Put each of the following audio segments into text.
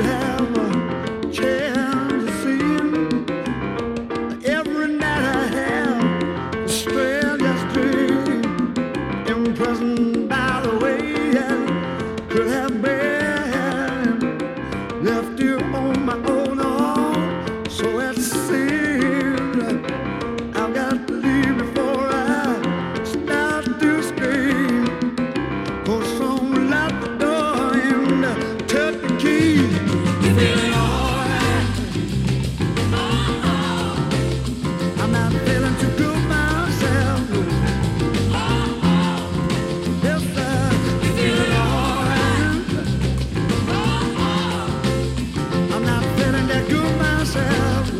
have a chance to see him. Every night I have a stranger's dream, imprisoned by the way I could have been left you on my own arm. So it seems I've got to leave before I start to scream. For someone locked the door and took the key. You feeling alright? I'm not feeling too good myself. Yes, sir. You feeling alright? I'm not feeling that good myself.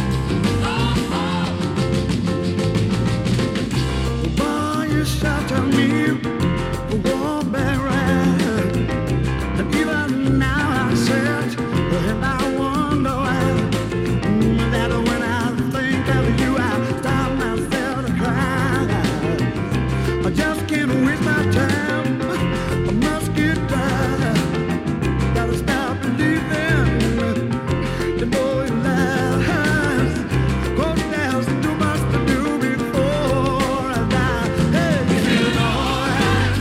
Boy, you shelter me for one back ride. And even now I sit and I wonder why. That when I think of you, I stop myself to cry. I just can't waste my time. I must get tired. Gotta stop believing the more you lies. Cause there's too much to do before I die. Hey, you feeling alright?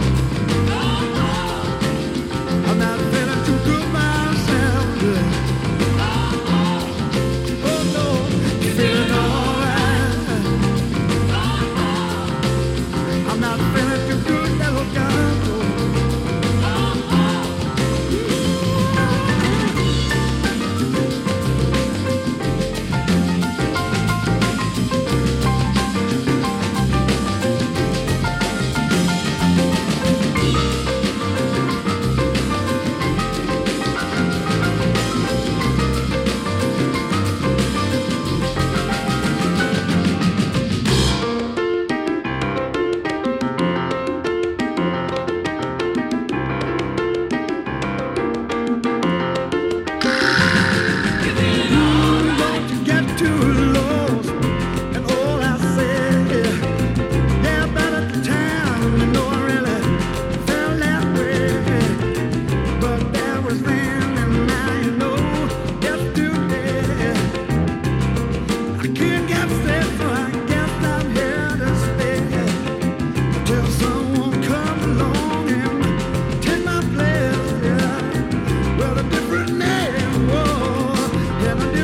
I'm not feeling too good myself. Oh no, you feeling alright? I'm not feeling too good, little girl. Don't you get too lost, and all I say, yeah, about the time, you know I really felt that way. But there was then and now you know, yesterday. I can't get set, so I guess I'm here to stay. Until someone comes along and take my place, yeah. Well, a different name, whoa, and a